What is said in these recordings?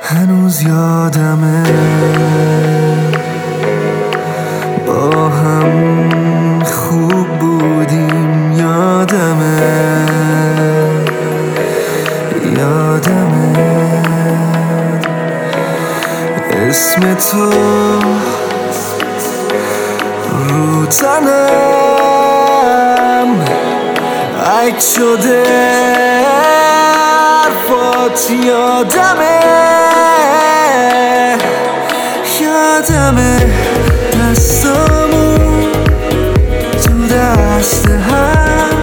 هنوز یادمه با هم خوب بودیم، یادمه اسم تو رو تنم عکس شده، حرفات یادمه دستامون تو دست هم،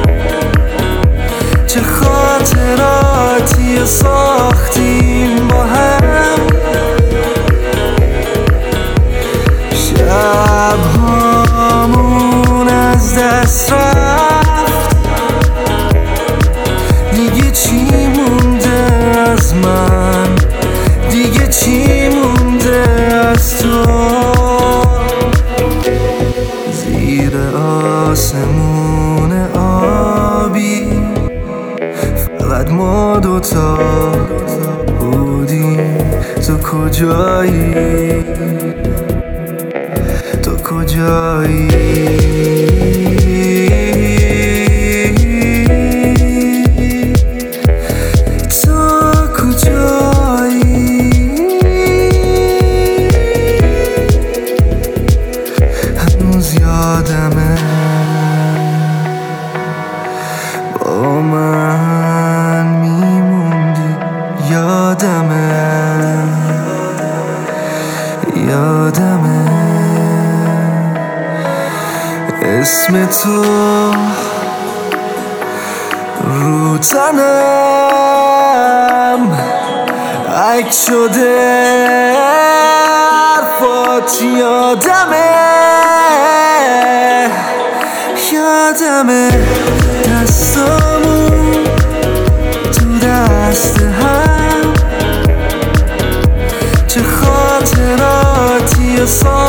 چه خاطراتی ساختیم با هم. شبهامون از دست رفت، دیگه چی مونده از من، دیگه چی مونده از تو. زیر آسمون آبی فقط ما دوتا بودیم. تو کجایی؟ تو کجایی؟ یادمه با من میموندی، یادمه اسم تو رو تنم عکس شده، حرفات یادمه دستامون تو دست هم، چه خاطراتی